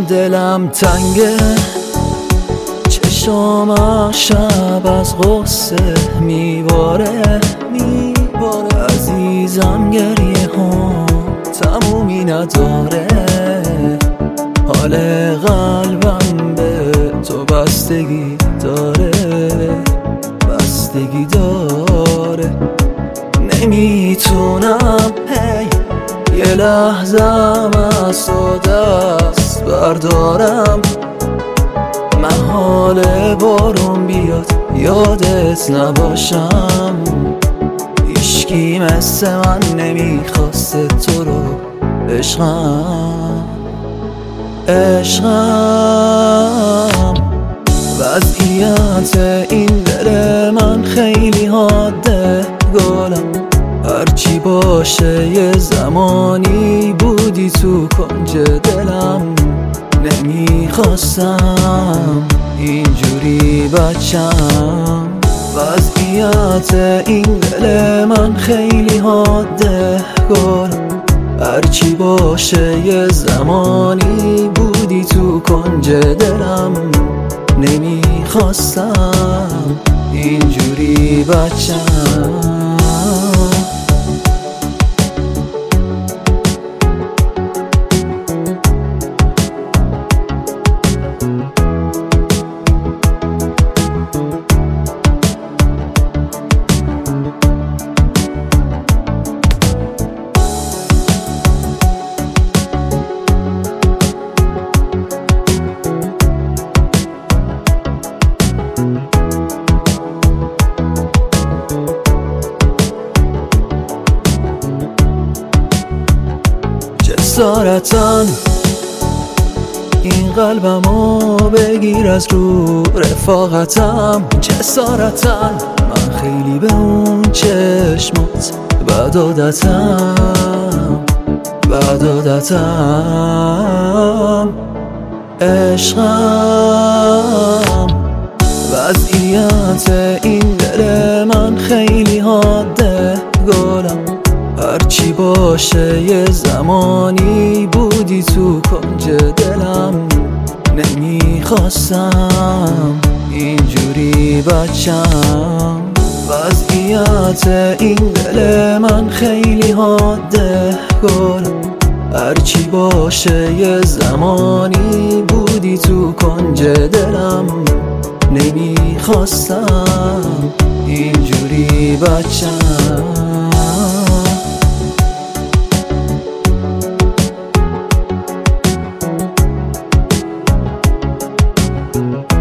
دلم تنگه، چشام شب از غصه میباره. عزیزم گریه هم تمومی نداره، حال قلبم به تو بستگی داره، بستگی داره. نمیتونم یه لحظم از تو دست بردارم، محاله بارون بیاد یادت نباشم. هیچکی مثل من نمیخواسته تو رو، عشقم عشقم. وضعیت این دل من خیلی حاده گلم، هرچی باشه یه زمانی بودی تو کنج دلم. نمیخواستم اینجوری بچم، وضعیت این دل من خیلی حاده گلم، هرچی باشه یه زمانی بودی تو کنج دلم. نمیخواستم اینجوری بچم. جسارتاً این قلبمو بگیر از رو رفاقتم. جسارتاً من خیلی به اون چشمات بد عادتم عشقم. وضعیت این دل من خیلی حاده گلم، هرچی باشه یه زمانی بودی تو کنج دلم. نمیخواستم اینجوری بچم، وضعیت این دل من خیلی حاده گلم، هرچی باشه یه زمانی بودی تو کنج دلم. نمیخواستم اینجوری بچم.